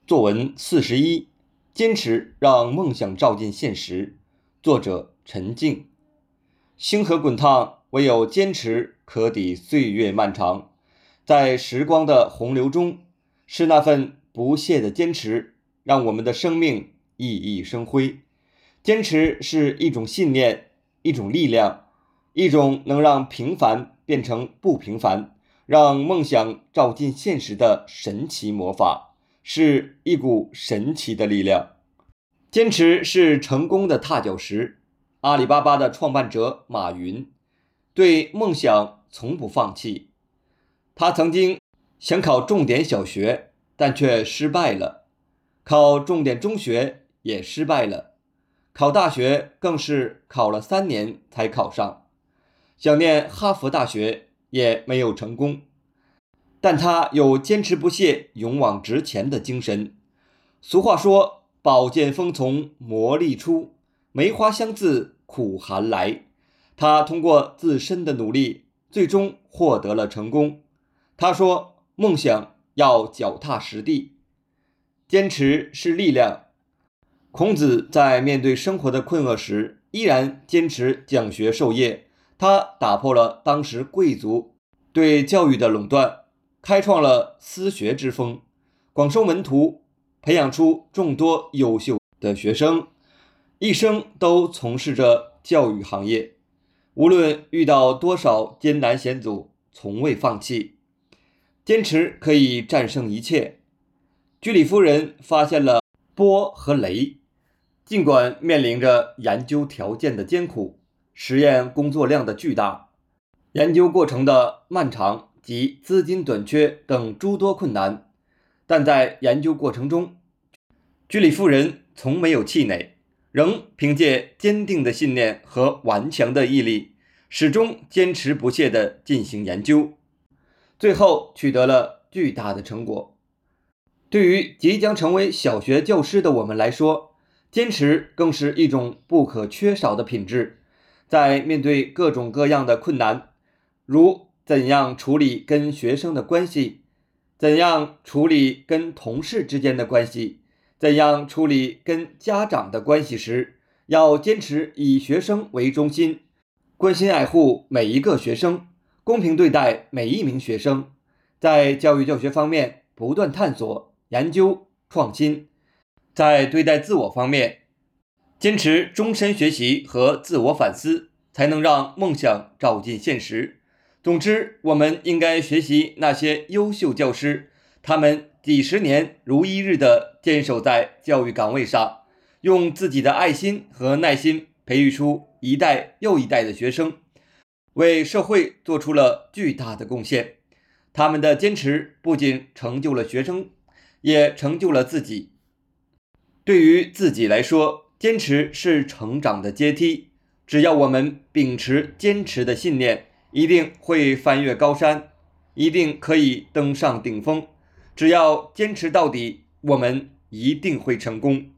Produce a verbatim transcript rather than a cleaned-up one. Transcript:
作文四十一，坚持让梦想照进现实。作者陈静。星河滚烫，唯有坚持可抵岁月漫长。在时光的洪流中，是那份不懈的坚持，让我们的生命熠熠生辉。坚持是一种信念，一种力量，一种能让平凡变成不平凡，让梦想照进现实的神奇魔法。是一股神奇的力量。坚持是成功的踏脚石。阿里巴巴的创办者马云对梦想从不放弃。他曾经想考重点小学，但却失败了；考重点中学也失败了；考大学更是考了三年才考上。想念哈佛大学也没有成功。但他有坚持不懈、勇往直前的精神。俗话说，宝剑锋从磨砺出，梅花香自苦寒来。他通过自身的努力，最终获得了成功。他说，梦想要脚踏实地，坚持是力量。孔子在面对生活的困厄时，依然坚持讲学授业。他打破了当时贵族对教育的垄断，开创了私学之风，广收门徒，培养出众多优秀的学生，一生都从事着教育行业。无论遇到多少艰难险阻，从未放弃。坚持可以战胜一切。居里夫人发现了波和雷，尽管面临着研究条件的艰苦，实验工作量的巨大，研究过程的漫长及资金短缺等诸多困难，但在研究过程中，居里夫人从没有气馁，仍凭借坚定的信念和顽强的毅力，始终坚持不懈地进行研究，最后取得了巨大的成果。对于即将成为小学教师的我们来说，坚持更是一种不可缺少的品质。在面对各种各样的困难，如怎样处理跟学生的关系，怎样处理跟同事之间的关系，怎样处理跟家长的关系时，要坚持以学生为中心，关心爱护每一个学生，公平对待每一名学生。在教育教学方面不断探索、研究、创新。在对待自我方面，坚持终身学习和自我反思，才能让梦想照进现实。总之，我们应该学习那些优秀教师，他们几十年如一日地坚守在教育岗位上，用自己的爱心和耐心培育出一代又一代的学生，为社会做出了巨大的贡献。他们的坚持不仅成就了学生，也成就了自己。对于自己来说，坚持是成长的阶梯。只要我们秉持坚持的信念，一定会翻越高山，一定可以登上顶峰。只要坚持到底，我们一定会成功。